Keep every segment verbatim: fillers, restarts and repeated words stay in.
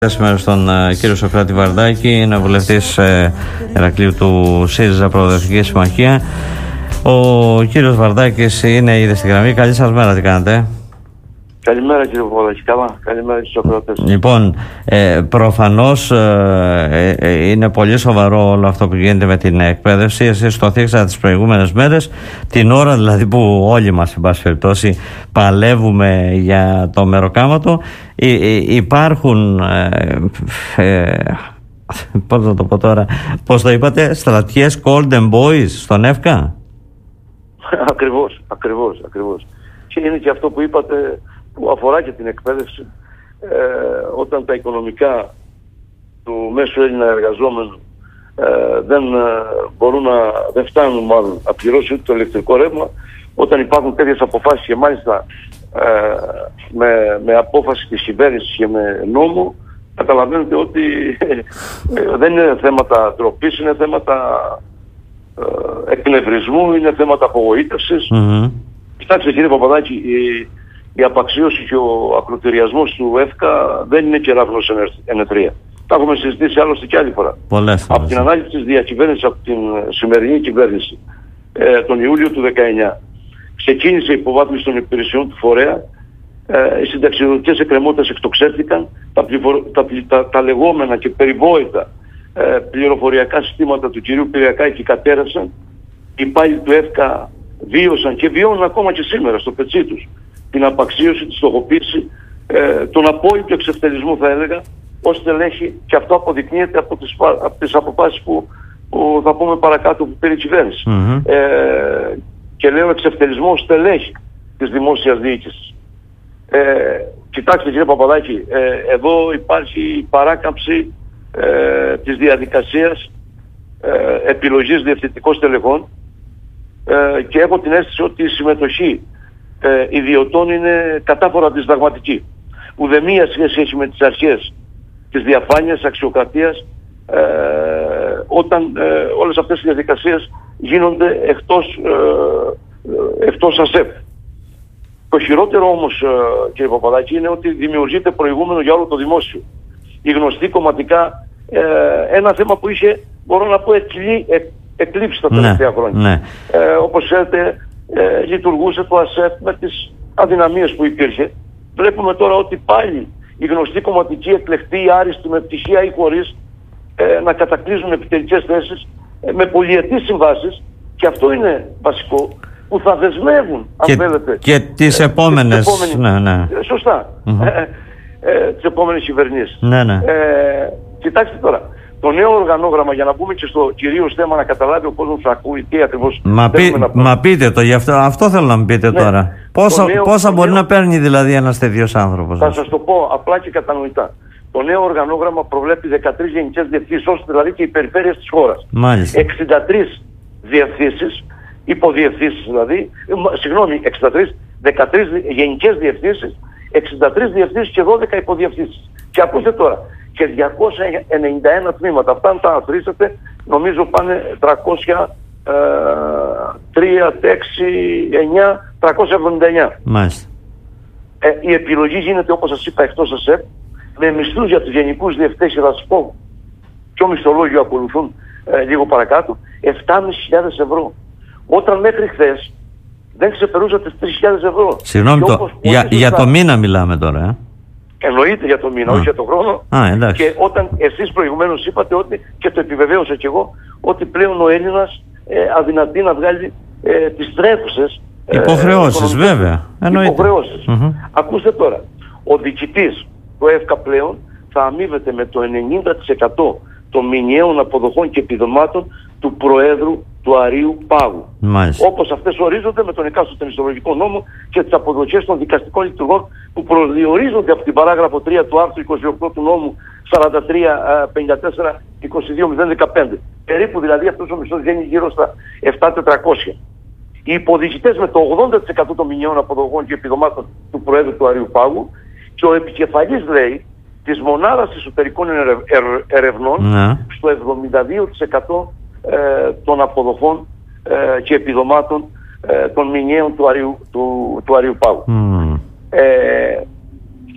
Σήμερα στον uh, κύριο Σωκράτη Βαρδάκη, είναι βουλευτής uh, Ηρακλείου του ΣΥΡΙΖΑ Προοδευτική Συμμαχία. Ο κύριος Βαρδάκης είναι ήδη στη γραμμή. Καλή σας μέρα, τι κάνετε? Καλημέρα κύριε Παπαδάκη, καλά. Καλημέρα στους ακροατές. Λοιπόν, ε, προφανώς ε, ε, είναι πολύ σοβαρό όλο αυτό που γίνεται με την εκπαίδευση. Εσείς το θίξατε τις προηγούμενες μέρες, την ώρα δηλαδή που όλοι μας, εν πάση περιπτώσει, παλεύουμε για το μεροκάματο. Υ, υ, υπάρχουν ε, ε, πώς θα το πω τώρα, πώς το είπατε, στρατιές golden boys στον ΕΦΚΑ? Ακριβώς, ακριβώς, ακριβώς. Και είναι και αυτό που είπατε, που αφορά και την εκπαίδευση, ε, όταν τα οικονομικά του μέσου Έλληνα εργαζόμενου ε, δεν ε, μπορούν να, δεν φτάνουν μάλλον να πληρώσει ούτε το ηλεκτρικό ρεύμα, όταν υπάρχουν τέτοιες αποφάσεις και μάλιστα ε, με, με απόφαση της κυβέρνησης και με νόμο, καταλαβαίνετε ότι ε, δεν είναι θέματα ντροπής, είναι θέματα ε, εκνευρισμού, είναι θέματα απογοήτευσης. Mm-hmm. Κοιτάξτε κύριε Παπαδάκη, η, η απαξίωση και ο ακροτηριασμός του ΕΦΚΑ δεν είναι κεραυνός ενεθρία. Τα έχουμε συζητήσει άλλωστε και άλλη φορά. Πολλές από την ανάλυση της διακυβέρνησης από την σημερινή κυβέρνηση ε, τον Ιούλιο του δεκαεννιά ξεκίνησε η υποβάθμιση των υπηρεσιών του φορέα, ε, οι συνταξιδοτικές εκκρεμότητες εκτοξεύτηκαν, τα, πληροφορ... τα, τα, τα λεγόμενα και περιβόητα ε, πληροφοριακά συστήματα του κυρίου Πυριακάκη κατέρευσαν, οι υπάλληλοι του ΕΦΚΑ βίωσαν και βιώνουν ακόμα και σήμερα στο πετσί τους την απαξίωση, τη στοχοποίηση, ε, τον απόλυτο εξευτελισμό θα έλεγα, ως στελέχη, και αυτό αποδεικνύεται από τις, από τις αποφάσεις που, που θα πούμε παρακάτω που πήρε η κυβέρνηση. Mm-hmm. Ε, και λέω εξευτελισμό ως στελέχη της δημόσιας διοίκησης. Ε, κοιτάξτε κύριε Παπαδάκη, ε, εδώ υπάρχει παράκαμψη ε, της διαδικασίας ε, επιλογής διευθυντικών στελεχών, ε, και έχω την αίσθηση ότι η συμμετοχή ε, ιδιωτών είναι κατάφορα αντισυνταγματική. Ουδεμία σχέση έχει με τις αρχές της διαφάνειας, αξιοκρατίας, ε, όταν ε, όλες αυτές οι διαδικασίες γίνονται εκτός, ε, εκτός ΑΣΕΠ. Το χειρότερο όμως, ε, κύριε Παπαδάκη, είναι ότι δημιουργείται προηγούμενο για όλο το δημόσιο. Οι γνωστοί κομματικά, ε, ένα θέμα που είχε, μπορώ να πω, εκλεί, ε, εκλείψει τα τελευταία ναι, χρόνια. Ναι. Ε, όπως ξέρετε, ε, λειτουργούσε το ΑΣΕΠ με τις αδυναμίες που υπήρχε. Βλέπουμε τώρα ότι πάλι οι γνωστοί κομματικοί εκλεκτοί, άριστοι, με πτυχία ή χωρίς, ε, να κατακλείζουν επιτελικές θέσεις ε, με πολυετής συμβάσεις, και αυτό είναι βασικό, που θα δεσμεύουν, και, αν θέλετε, και τις ε, επόμενες, τις επόμενες, ναι, ναι. Ε, σωστά, mm-hmm. ε, ε, τις επόμενες κυβερνήσεις. Ναι, ναι. Ε, κοιτάξτε τώρα, το νέο οργανόγραμμα, για να μπούμε και στο κυρίως θέμα, να καταλάβει ο κόσμος που ακούει τι ακριβώς μα, πεί, να μα πείτε το, γι' αυτό, αυτό θέλω να μου πείτε, ναι, τώρα. Πόσα, νέο, πόσα μπορεί νέο, να παίρνει δηλαδή ένας τέτοιος άνθρωπος? Θα σας το πω απλά και κατανοητά. Το νέο οργανόγραμμα προβλέπει δεκατρείς γενικές διευθύνσεις, ώστε δηλαδή και οι περιφέρειες της χώρας. Μάλιστα. εξήντα τρεις διευθύνσεις, υποδιευθύνσεις δηλαδή, ε, συγγνώμη, εξήντα τρεις, δεκατρείς γενικές διευθύνσεις, εξήντα τρεις διευθύνσεις και δώδεκα υποδιευθύνσεις. Και ακούστε τώρα, και διακόσια ενενήντα ένα τμήματα. Αυτά αν τα αθροίσετε, νομίζω πάνε τριακόσια τρία, έξι, εννιά, τριακόσια εβδομήντα εννιά. Μάλιστα. Ε, η επιλογή γίνεται, όπως σας είπα, εκτός ΑΣΕΠ, με μισθούς για τους γενικούς διευθυντές, και θα σας πω ποιο μισθολόγιο ακολουθούν ε, λίγο παρακάτω, επτά χιλιάδες πεντακόσια ευρώ. Όταν μέχρι χθες δεν ξεπερούσε τις τρεις χιλιάδες ευρώ. Συγγνώμη, το, για, για το μήνα μιλάμε τώρα, ε? Εννοείται για το μήνα, Α. όχι για το χρόνο. Α, και όταν εσείς προηγουμένως είπατε ότι, και το επιβεβαίωσα κι εγώ, ότι πλέον ο Έλληνας ε, αδυνατεί να βγάλει ε, τις τρέχουσες υποχρεώσεις, ε, βέβαια. Υποχρεώσεις. Mm-hmm. Ακούστε τώρα, ο διοικητής του ΕΦΚΑ πλέον θα αμείβεται με το ενενήντα τοις εκατό των μηνιαίων αποδοχών και επιδομάτων του Προέδρου του Αρείου Πάγου. Μάλιστα. Όπως αυτές ορίζονται με τον εκάστοτε μισθολογικό νόμο και τις αποδοχές των δικαστικών λειτουργών που προσδιορίζονται από την παράγραφο τρία του άρθρου είκοσι οκτώ του νόμου σαράντα τρία πενήντα τέσσερα είκοσι δύο μηδέν δεκαπέντε. Περίπου δηλαδή αυτός ο μισθός βγαίνει γύρω στα επτά χιλιάδες τετρακόσια. Οι υποδιοικητές με το ογδόντα τοις εκατό των μηνιαίων αποδοχών και επιδομάτων του Προέδρου του Αρείου Πάγου, και ο επικεφαλής, λέει, της μονάδας εσωτερικών ερευνών, ναι, στο εβδομήντα δύο τοις εκατό ε, των αποδοχών ε, και επιδομάτων ε, των μηνιαίων του Αρείου, του, του Αρείου Πάγου. Mm. Ε,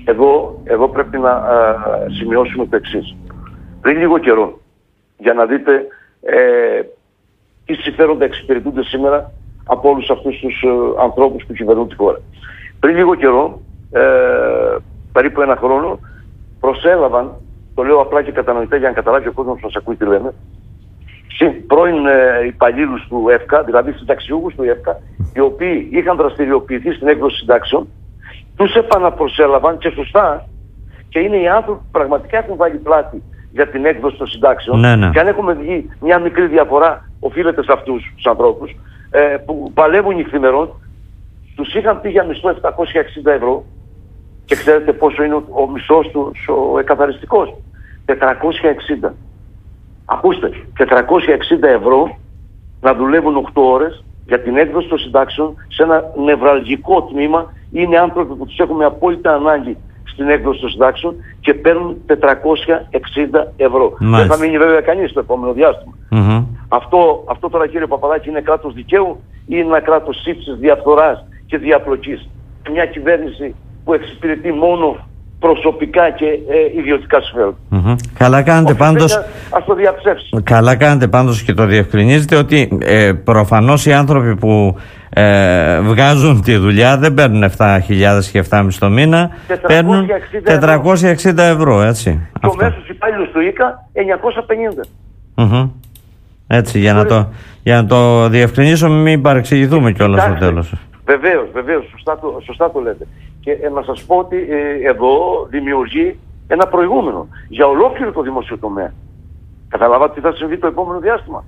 Εδώ, εδώ πρέπει να α, σημειώσουμε το εξής. Πριν λίγο καιρό, για να δείτε ε, τι συμφέροντα εξυπηρετούνται σήμερα από όλους αυτούς τους ε, ανθρώπους που κυβερνούν τη χώρα. Πριν λίγο καιρό, ε, περίπου ένα χρόνο, προσέλαβαν, το λέω απλά και κατανοητά για να καταλάβει ο κόσμος που μας ακούει τι λέμε, πρώην ε, υπαλλήλους του ΕΦΚΑ, δηλαδή συνταξιούχους του ΕΦΚΑ, οι οποίοι είχαν δραστηριοποιηθεί στην έκδοση συντάξεων, τους επαναπροσέλαβαν και σωστά, και είναι οι άνθρωποι που πραγματικά έχουν βάλει πλάτη για την έκδοση των συντάξεων. Ναι, ναι. Και αν έχουμε βγει μια μικρή διαφορά, οφείλεται σε αυτούς τους ανθρώπους ε, που παλεύουν νυχθημερών, τους είχαν πει για μισθό επτακόσια εξήντα ευρώ, και ξέρετε πόσο είναι ο, ο μισθός του ο εκαθαριστικός? τετρακόσια εξήντα. Ακούστε, τετρακόσια εξήντα ευρώ να δουλεύουν οκτώ ώρες για την έκδοση των συντάξεων σε ένα νευραλγικό τμήμα. Είναι άνθρωποι που τους έχουμε απόλυτα ανάγκη στην έκδοση των συντάξεων και παίρνουν τετρακόσια εξήντα ευρώ. Μάλιστα. Δεν θα μείνει βέβαια κανείς στο επόμενο διάστημα. Mm-hmm. Αυτό, αυτό τώρα, κύριε Παπαδάκη, είναι κράτος δικαίου ή είναι ένα κράτος σύψης, διαφθοράς και διαπλοκής? Μια κυβέρνηση που εξυπηρετεί μόνο προσωπικά και ε, ιδιωτικά συμφέροντα. Mm-hmm. Καλά κάνετε πάντως. Ας το διαψεύσει. Καλά κάνετε πάντως και το διευκρινίζετε ότι ε, προφανώς οι άνθρωποι που ε, βγάζουν τη δουλειά δεν παίρνουν επτά χιλιάδες και επτά χιλιάδες το μήνα, παίρνουν τετρακόσια εξήντα ευρώ, έτσι. Και ο μέσος υπάλληλος του ΙΚΑ εννιακόσια πενήντα. Mm-hmm. Έτσι, για να, το, για να το διευκρινίσω, μην παρεξηγηθούμε κιόλας στο τέλος. Βεβαίως, βεβαίως, σωστά το, σωστά το λέτε. Και ε, να σας πω ότι ε, εδώ δημιουργεί ένα προηγούμενο για ολόκληρο το δημόσιο τομέα. Καταλάβατε τι θα συμβεί το επόμενο διάστημα?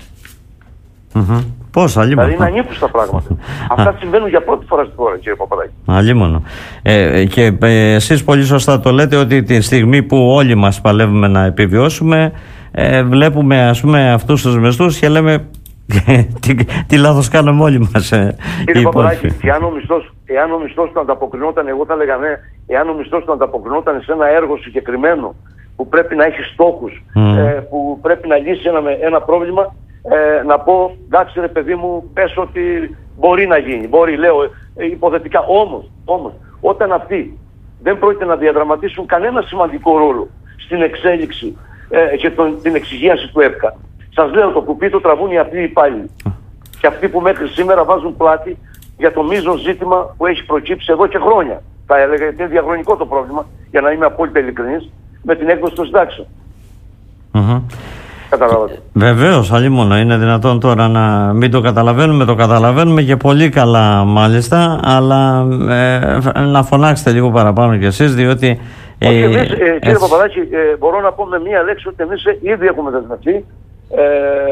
Mm-hmm. Πώς, αλλήμον. Δηλαδή είναι ανήκουστα πράγματα. Αυτά συμβαίνουν για πρώτη φορά στη χώρα, κύριε Παπαδάκη. Αλλήμον. Ε, και ε, εσείς πολύ σωστά το λέτε ότι τη στιγμή που όλοι μας παλεύουμε να επιβιώσουμε, ε, βλέπουμε ας πούμε αυτούς τους μισθούς και λέμε τι, τι λάθος κάναμε όλοι μας. Ε, Κύριε Παπαδάκη, εάν ο μισθός, εάν ο μισθός του ανταποκρινόταν, εγώ θα λέγα ναι, εάν ο μισθός του ανταποκρινόταν σε ένα έργο συγκεκριμένο που πρέπει να έχει στόχους, mm. ε, που πρέπει να λύσει ένα, ένα πρόβλημα, ε, να πω, εντάξει ρε παιδί μου, πες ότι μπορεί να γίνει, μπορεί, λέω ε, υποθετικά. Όμως, όμως, όταν αυτοί δεν πρόκειται να διαδραματίσουν κανένα σημαντικό ρόλο στην εξέλιξη ε, και τον, την εξυγίαση του ΕΦΚΑ, σας λέω, το κουπί το τραβούν οι απλοί υπάλληλοι. Και αυτοί που μέχρι σήμερα βάζουν πλάτη για το μείζον ζήτημα που έχει προκύψει εδώ και χρόνια. Θα έλεγα ότι είναι διαχρονικό το πρόβλημα, για να είμαι απόλυτα ειλικρινής, με την έκδοση των συντάξεων. Mm-hmm. Καταλάβατε. Βεβαίως, αλλήμον. Είναι δυνατόν τώρα να μην το καταλαβαίνουμε, το καταλαβαίνουμε και πολύ καλά μάλιστα, αλλά ε, να φωνάξετε λίγο παραπάνω κι εσείς, διότι... Όχι, εμείς, ε, κύριε έτσι... Παπαδάκη, ε, μπορώ να πω με μία λέξη ότι εμείς ήδη έχουμε δεσμευτεί. Ε,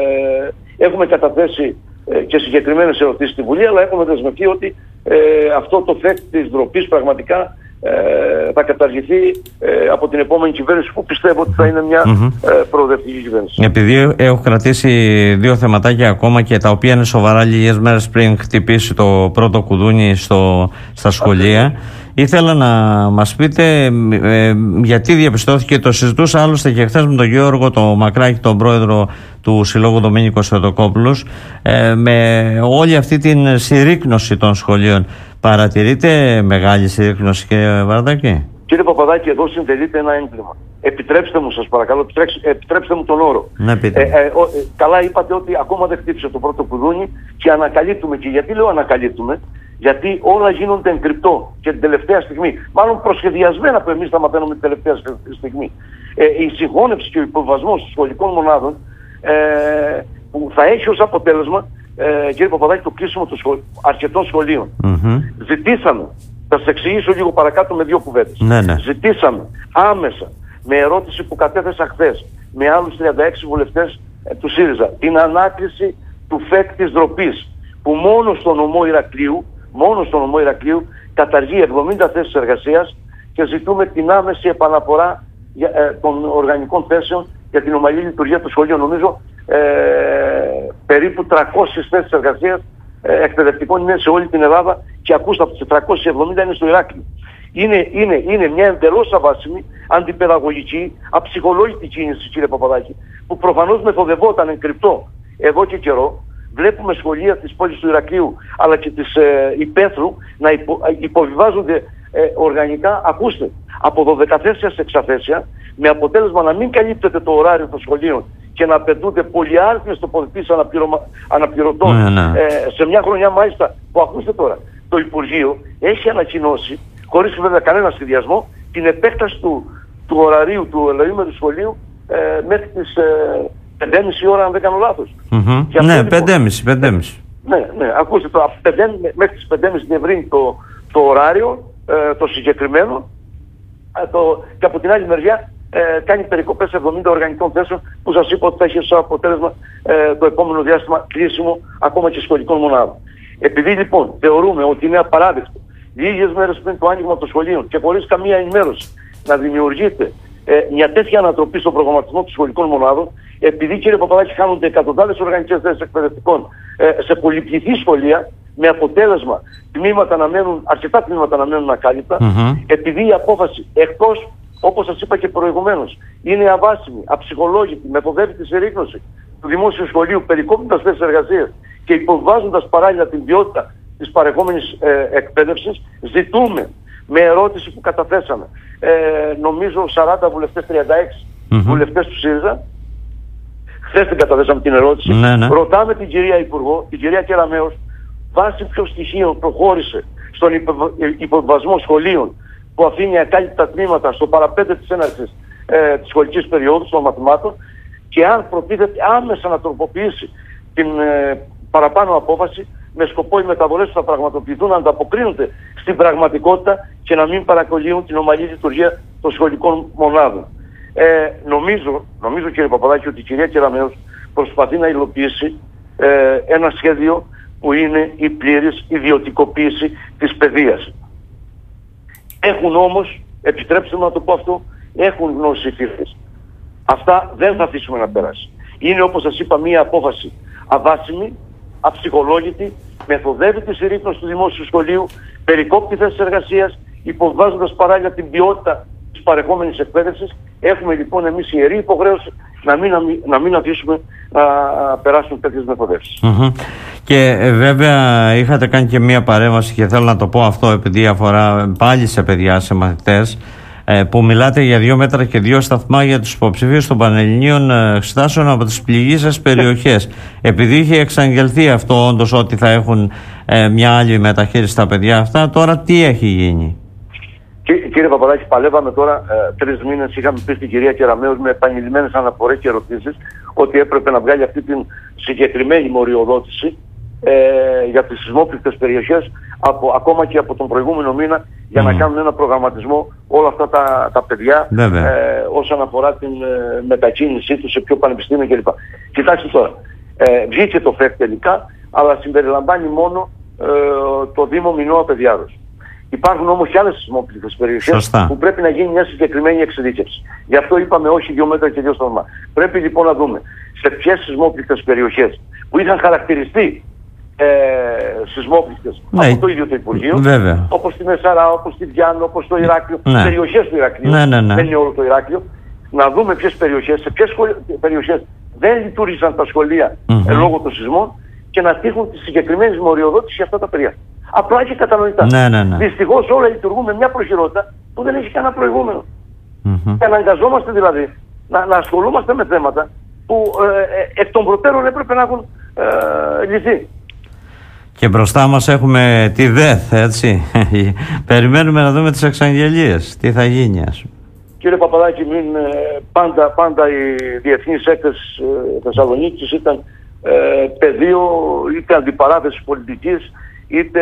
έχουμε καταθέσει ε, και συγκεκριμένες ερωτήσεις στη Βουλή, αλλά έχουμε δεσμευτεί ότι ε, αυτό το φεκ της ντροπής πραγματικά ε, θα καταργηθεί ε, από την επόμενη κυβέρνηση, που πιστεύω ότι θα είναι μια mm-hmm. ε, προοδευτική κυβέρνηση. Επειδή έχω κρατήσει δύο θεματάκια ακόμα και τα οποία είναι σοβαρά, λίγες μέρες πριν χτυπήσει το πρώτο κουδούνι στο, στα σχολεία, ήθελα να μας πείτε ε, γιατί διαπιστώθηκε, το συζητούσα άλλωστε και χθες με τον Γιώργο το Μακράκη, τον πρόεδρο του Συλλόγου Δομήνικος Θεοτοκόπουλος, ε, με όλη αυτή την συρρίκνωση των σχολείων. Παρατηρείτε μεγάλη συρρίκνωση, κύριε Βαρδάκη? Κύριε Παπαδάκη, εδώ συντελείται ένα έγκλημα. Επιτρέψτε μου, σας παρακαλώ, επιτρέψτε, επιτρέψτε μου τον όρο. Ναι, πείτε. Ε, ε, ε, καλά είπατε ότι ακόμα δεν χτύπησε το πρώτο κουδούνι και ανακαλύπτουμε. Και γιατί λέω ανακαλύπτουμε? Γιατί όλα γίνονται εν κρυπτό και την τελευταία στιγμή. Μάλλον προσχεδιασμένα που εμείς θα μαθαίνουμε την τελευταία στιγμή. Ε, η συγχώνευση και ο υποβασμός των σχολικών μονάδων ε, που θα έχει ως αποτέλεσμα, ε, κύριε Παπαδάκη, το κλείσιμο των σχολ... αρκετών σχολείων. Mm-hmm. Ζητήσαμε, θα σας εξηγήσω λίγο παρακάτω με δύο κουβέντες. Ναι, ναι. Ζητήσαμε άμεσα, με ερώτηση που κατέθεσα χθες, με άλλους τριάντα έξι βουλευτές ε, του ΣΥΡΙΖΑ, την ανάκριση του φεκ της ντροπής, που μόνο στο νομό Ηρακλείου, μόνο στο νομό Ηρακλείου καταργεί εβδομήντα θέσεις εργασίας και ζητούμε την άμεση επαναφορά για, ε, των οργανικών θέσεων για την ομαλή λειτουργία του σχολείου. Νομίζω ε, περίπου τριακόσιες θέσεις εργασίας ε, εκπαιδευτικών είναι σε όλη την Ελλάδα και ακούστε, από τις τριακόσιες εβδομήντα είναι στο Ηράκλειο. Είναι, είναι, είναι μια εντελώς αβάσιμη, αντιπαιδαγωγική, αψυχολόγητη κίνηση, κύριε Παπαδάκη, που προφανώς μεθοδευόταν εν κρυπτό εδώ και καιρό. Βλέπουμε σχολεία της πόλης του Ηρακλείου αλλά και της ε, Υπέθρου να υπο, υποβιβάζονται ε, οργανικά, ακούστε, από δωδεκαθέσια σε εξαθέσια, με αποτέλεσμα να μην καλύπτεται το ωράριο των σχολείων και να απαιτούνται πολυάριθμες τοποθετήσεις αναπληρωτών ναι, ναι. Ε, σε μια χρονιά μάλιστα που, ακούστε τώρα, το Υπουργείο έχει ανακοινώσει, χωρίς βέβαια κανένα σχεδιασμό, την επέκταση του, του ωραρίου του ελεήμερου σχολείου ε, μέχρι τις ε, πέντε και μισή ώρα, αν δεν κάνω λάθος. Mm-hmm. Ναι, λοιπόν, πέντε και μισή. Ναι, ναι, ακούστε το, μέχρι τις πέντε και μισή διευρύνει το, το ωράριο, ε, το συγκεκριμένο, ε, το, και από την άλλη μεριά ε, κάνει περικοπές εβδομήντα οργανικών θέσεων που σας είπα ότι θα έχει σαν αποτέλεσμα ε, το επόμενο διάστημα κλείσιμο ακόμα και σχολικών μονάδων. Επειδή λοιπόν θεωρούμε ότι είναι απαράδεκτο λίγες μέρες πριν το άνοιγμα των σχολείων και χωρίς καμία ενημέρωση να δημιουργείται ε, μια τέτοια ανατροπή στον προγραμματισμό των σχολικών μονάδων, επειδή, κύριε Παπαδάκη, χάνονται εκατοντάδες οργανικές θέσεις εκπαιδευτικών ε, σε πολυπληθή σχολεία, με αποτέλεσμα τμήματα να μένουν, αρκετά τμήματα να μένουν ακάλυπτα, mm-hmm. επειδή η απόφαση, εκτός, όπως σας είπα και προηγουμένως, είναι αβάσιμη, αψυχολόγητη, μεθοδεύει τη συρρίκνωση του δημόσιου σχολείου, περικόπτοντας θέσεις εργασίας και υποβάζοντας παράλληλα την ποιότητα της παρεχόμενης ε, εκπαίδευσης, ζητούμε με ερώτηση που καταθέσαμε, ε, νομίζω σαράντα βουλευτές, τριάντα έξι mm-hmm. βουλευτές του ΣΥΡΙΖΑ, χθες την καταθέσαμε την ερώτηση, ναι, ναι. ρωτάμε την κυρία Υπουργό, την κυρία Κεραμέως, βάσει ποιων στοιχείων προχώρησε στον υποβασμό σχολείων που αφήνει ακάλυπτα τμήματα στο παραπέντε της έναρξης ε, της σχολικής περίοδου των μαθημάτων και αν προτίθεται άμεσα να τροποποιήσει την ε, παραπάνω απόφαση με σκοπό οι μεταβολές που θα πραγματοποιηθούν να ανταποκρίνονται στην πραγματικότητα και να μην παρακολύουν την ομαλή λειτουργία των σχολικών μονάδων. Ε, νομίζω, νομίζω κύριε Παπαδάκη, ότι η κυρία Κεραμέως προσπαθεί να υλοποιήσει ε, ένα σχέδιο που είναι η πλήρης ιδιωτικοποίηση της παιδείας. Έχουν όμως, επιτρέψτε μου να το πω αυτό, έχουν γνώση φύλες. Αυτά δεν θα αφήσουμε να περάσει. Είναι, όπως σας είπα, μία απόφαση αβάσιμη, αψυχολόγητη, μεθοδεύει τη συρρίκνωση του δημόσιου σχολείου, περικόπτει θέσεις εργασίας, υποβάζοντας παράλληλα την ποιότητα της παρεχόμενης εκπαίδευσης. Έχουμε λοιπόν εμείς ιερή υποχρέωση να μην, να μην αφήσουμε να περάσουν τέτοιες μεθοδεύσεις. Mm-hmm. Και ε, βέβαια είχατε κάνει και μία παρέμβαση και θέλω να το πω αυτό επειδή αφορά πάλι σε παιδιά, σε μαθητές, ε, που μιλάτε για δύο μέτρα και δύο σταθμά για τους υποψηφίους των Πανελληνίων Εξετάσεων από τις πληγείσες περιοχές. Επειδή είχε εξαγγελθεί αυτό όντως ότι θα έχουν ε, μια άλλη μεταχείριση στα παιδιά αυτά, τώρα τι έχει γίνει? Κύριε Παπαδάκη, παλεύαμε τώρα ε, τρεις μήνες. Είχαμε πει στην κυρία Κεραμέως με επανειλημμένες αναφορές και ερωτήσεις ότι έπρεπε να βγάλει αυτή την συγκεκριμένη μοριοδότηση ε, για τις σεισμόπληκτες περιοχές από, ακόμα και από τον προηγούμενο μήνα για mm. να κάνουν ένα προγραμματισμό όλα αυτά τα, τα παιδιά ε, όσον αφορά την ε, μετακίνησή τους σε ποιο πανεπιστήμιο κλπ. Κοιτάξτε τώρα, ε, βγήκε το ΦΕΚ τελικά, αλλά συμπεριλαμβάνει μόνο ε, το Δήμο Μινώα Παιδιάδος. Υπάρχουν όμως και άλλες σεισμόπληκτες περιοχές Σωστά. που πρέπει να γίνει μια συγκεκριμένη εξειδίκευση. Γι' αυτό είπαμε όχι δύο μέτρα και δύο σταθμά. Πρέπει λοιπόν να δούμε σε ποιες σεισμόπληκτες περιοχές που είχαν χαρακτηριστεί ε, σεισμόπληκτες ναι. από το ίδιο το Υπουργείο, Βέβαια. όπως τη Μεσαρά, όπως τη Διάννη, όπως το Ηράκλειο, ναι. περιοχές του Ηρακλείου, ναι, ναι, ναι. δεν είναι όλο το Ηράκλειο, να δούμε ποιες περιοχές, σε ποιες περιοχές δεν λειτουργήσαν τα σχολεία mm-hmm. ε, λόγω των σεισμών και να τύχουν τη συγκεκριμένη μοριοδότηση για αυτά τα παιδιά. Απλά και κατανοητά. Ναι, ναι, ναι. Δυστυχώς όλα λειτουργούν με μια προχειρότητα που δεν έχει κανένα προηγούμενο. Mm-hmm. Και αναγκαζόμαστε δηλαδή να, να ασχολούμαστε με θέματα που ε, ε, εκ των προτέρων έπρεπε να έχουν ε, λυθεί. Και μπροστά μας έχουμε τη ΔΕΘ, έτσι. Περιμένουμε να δούμε τις εξαγγελίες. Τι θα γίνει, ας πούμε. Κύριε Παπαδάκη, μην, ε, πάντα, πάντα οι διεθνείς έκτες ε, Θεσσαλονίκης ήταν ε, πεδίο είτε αντιπαράθεσης πολιτικής είτε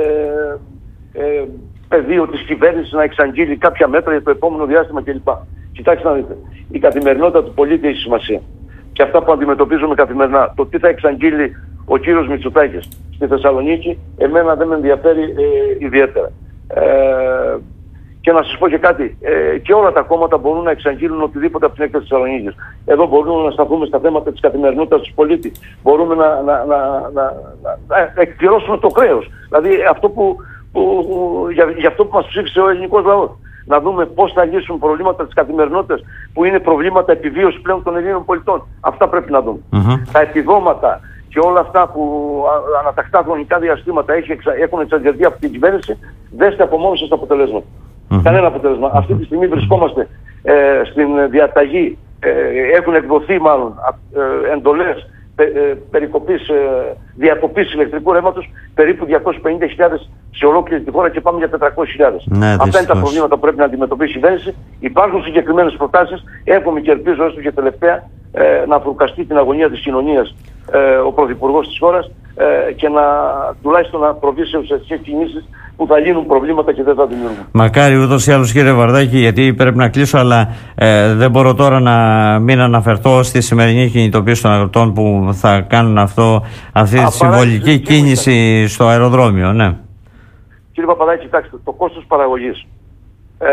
ε, πεδίο της κυβέρνησης να εξαγγείλει κάποια μέτρα για το επόμενο διάστημα κλπ. Κοιτάξτε να δείτε, η καθημερινότητα του πολίτη έχει σημασία. Και αυτά που αντιμετωπίζουμε καθημερινά, το τι θα εξαγγείλει ο κύριος Μητσοτάκης στη Θεσσαλονίκη, εμένα δεν με ενδιαφέρει ε, ιδιαίτερα. Ε, και να σας πω και κάτι, ε, και όλα τα κόμματα μπορούν να εξαγγείλουν οτιδήποτε από την έκταση της Θεσσαλονίκης. Εδώ μπορούμε να σταθούμε στα θέματα της καθημερινότητας του πολίτη. Μπορούμε να, να, να, να, να, να εκπληρώσουμε το χρέος. Δηλαδή αυτό που, που, που, για, για αυτό που μας ψήφισε ο ελληνικός λαός. Να δούμε πώς θα λύσουν προβλήματα της καθημερινότητας που είναι προβλήματα επιβίωσης πλέον των Ελλήνων πολιτών. Αυτά πρέπει να δούμε. Mm-hmm. Τα επιδόματα και όλα αυτά που ανατακτά χρονικά διαστήματα έχουν εξαγγελθεί από την κυβέρνηση, δέστε από μόνοι σας τα αποτελέσματα. Mm-hmm. Κανένα αποτέλεσμα. Mm-hmm. Αυτή τη στιγμή βρισκόμαστε ε, στην διαταγή, ε, έχουν εκδοθεί μάλλον ε, εντολές πε, ε, περικοπής, ε, διακοπής ηλεκτρικού ρεύματος περίπου διακόσιες πενήντα χιλιάδες σε ολόκληρη τη χώρα και πάμε για τετρακόσιες χιλιάδες. Ναι, αυτά δυστυχώς είναι τα προβλήματα που πρέπει να αντιμετωπίσει η κυβέρνηση. Υπάρχουν συγκεκριμένες προτάσεις. Εύχομαι και ελπίζω έστω και τελευταία ε, να φρουκαστεί την αγωνία της κοινωνίας ε, ο Πρωθυπουργός της χώρας ε, και να τουλάχιστον να προβεί σε ουσιαστικές κινήσεις που θα λύνουν προβλήματα και δεν θα δημιουργούν. Μακάρι ούτως ή άλλως, κύριε Βαρδάκη, γιατί πρέπει να κλείσω, αλλά ε, δεν μπορώ τώρα να μην αναφερθώ στη σημερινή κινητοποίηση των αγροτών που θα κάνουν αυτό, αυτή τη συμβολική κίνηση στο αεροδρόμιο. Ναι. Κύριε Παπαδάκη, κοιτάξτε, το κόστος παραγωγής, ε,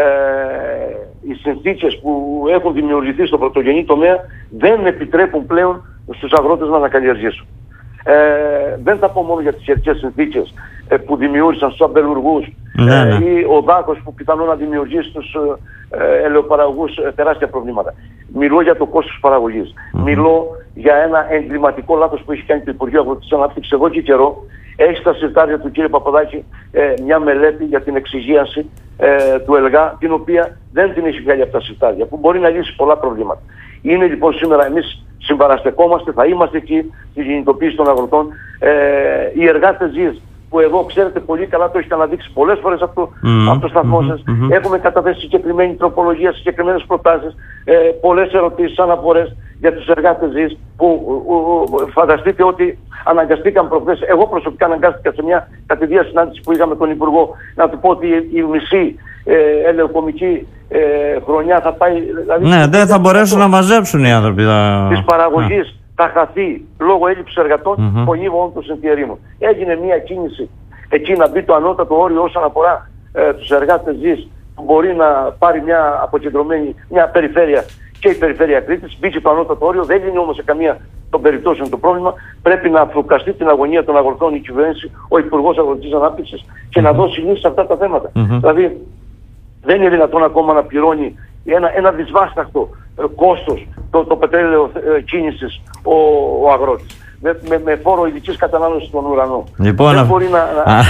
οι συνθήκες που έχουν δημιουργηθεί στο πρωτογενή τομέα δεν επιτρέπουν πλέον στους αγρότες να ανακαλλιεργήσουν. Ε, δεν θα πω μόνο για τις ιερικές συνθήκες ε, που δημιούργησαν στους αμπελουργούς ναι, ε, ναι. ή ο δάκος που πιθανόν να δημιουργήσει στους ε, ελαιοπαραγωγούς ε, τεράστια προβλήματα. Μιλώ για το κόστος παραγωγής. Mm-hmm. Μιλώ για ένα εγκληματικό λάθος που έχει κάνει το Υπουργείο Αγροτικής Ανάπτυξης εδώ και καιρό. Έχει στα συρτάρια του, κύριε Παπαδάκη, ε, μια μελέτη για την εξυγίαση ε, του ΕΛΓΑ, την οποία δεν την έχει βγάλει από τα συρτάρια, που μπορεί να λύσει πολλά προβλήματα. Είναι λοιπόν σήμερα εμείς συμπαραστεκόμαστε, θα είμαστε εκεί στην κινητοποίηση των αγροτών. Ε, οι εργάτες ΖΙΣ, που εδώ ξέρετε πολύ καλά, το έχετε αναδείξει πολλές φορές από το, mm-hmm. το σταθμό σας. Mm-hmm. Έχουμε καταθέσει συγκεκριμένη τροπολογία, συγκεκριμένες προτάσεις, ε, πολλές ερωτήσεις, αναφορές για τους εργάτες ΖΙΣ, που ε, ε, φανταστείτε ότι αναγκαστήκαν προχθές. Εγώ προσωπικά αναγκάστηκα σε μια κατηδία συνάντηση που είχαμε τον Υπουργό να του πω ότι η μισή ε, ελαιοκομική ε, χρονιά θα πάει. Δηλαδή, ναι, δεν θα μπορέσουν να μαζέψουν οι άνθρωποι. Της παραγωγής. Θα χαθεί λόγω έλλειψης εργατών, mm-hmm. πονήβων των συνθιερήμων. Έγινε μια κίνηση εκεί να μπει το ανώτατο όριο όσον αφορά ε, τους εργάτες ΖΙΣ, που μπορεί να πάρει μια αποκεντρωμένη, μια περιφέρεια, και η περιφέρεια Κρήτης. Μπήκε το ανώτατο όριο, δεν είναι όμως σε καμία των περιπτώσεων το πρόβλημα. Πρέπει να φρουκαστεί την αγωνία των αγροτών η κυβέρνηση, ο Υπουργός Αγροτικής Ανάπτυξης και mm-hmm. να δώσει λύση σε αυτά τα θέματα. Mm-hmm. Δηλαδή, δεν είναι δυνατόν ακόμα να πληρώνει ένα, ένα δυσβάσταχτο ε, κόστος το, το πετρέλαιο ε, κίνησης ο, ο αγρότης. Με, με, με φόρο ειδικής κατανάλωσης στον ουρανό. Λοιπόν, δεν μπορεί να, να,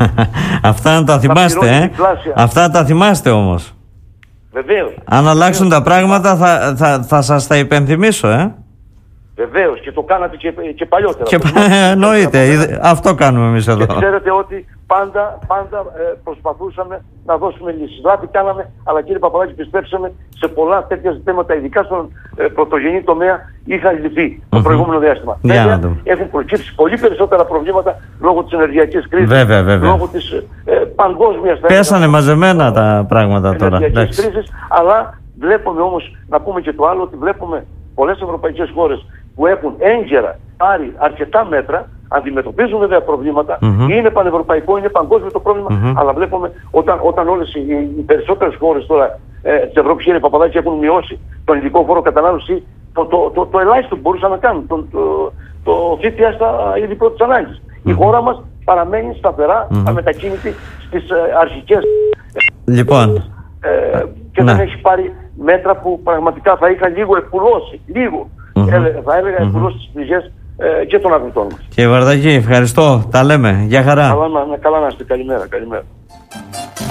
αυτά να τα θυμάστε, ε. Αυτά τα θυμάστε όμως. Βεβαίως. Αν αλλάξουν τα πράγματα θα, θα, θα σας τα υπενθυμίσω, ε. Βεβαίως, και το κάνατε και, και παλιότερα. Και, εννοείται, αυτό κάνουμε εμείς εδώ. Και ξέρετε ότι πάντα, πάντα ε, προσπαθούσαμε να δώσουμε λύσεις. Λάθη κάναμε, αλλά κύριε Παπαδάκη, πιστέψαμε σε πολλά τέτοια ζητήματα, ειδικά στον ε, πρωτογενή τομέα, είχαν λυθεί mm-hmm. το προηγούμενο διάστημα. Yeah, βέβαια, yeah. έχουν προκύψει πολύ περισσότερα προβλήματα λόγω της ενεργειακής κρίσης, βέβαια, βέβαια. λόγω της ε, παγκόσμιας. Πέσανε μαζεμένα τα πράγματα τώρα. Ενεργειακής κρίσης, αλλά βλέπουμε όμως, να πούμε και το άλλο, ότι βλέπουμε πολλές ευρωπαϊκές χώρες που έχουν έγκαιρα πάρει αρκετά μέτρα, αντιμετωπίζουν βέβαια προβλήματα, mm-hmm. είναι πανευρωπαϊκό, είναι παγκόσμιο το πρόβλημα, mm-hmm. αλλά βλέπουμε όταν, όταν όλες οι, οι περισσότερες χώρες τώρα ε, της Ευρώπης, κύριε Παπαδάκη, έχουν μειώσει τον ειδικό φόρο κατανάλωση, το, το, το, το ελάχιστο που μπορούσαν να κάνουν, το, το, το ΦΠΑ στα είδη πρώτης ανάγκης. Mm-hmm. Η χώρα μας παραμένει σταθερά, mm-hmm. αμετακίνητη στις ε, αρχικές λοιπόν. ε, και δεν έχει πάρει μέτρα που πραγματικά θα είχαν λίγο εκπουλώσει, λίγο. Mm-hmm. Θα έλεγα mm-hmm. εκπληρώσει τις πληγές ε, και των αγροτών μας. Κύριε Βαρδάκη, ευχαριστώ. Τα λέμε. Γεια χαρά. Καλά να, καλά να είστε. Καλημέρα. Καλημέρα.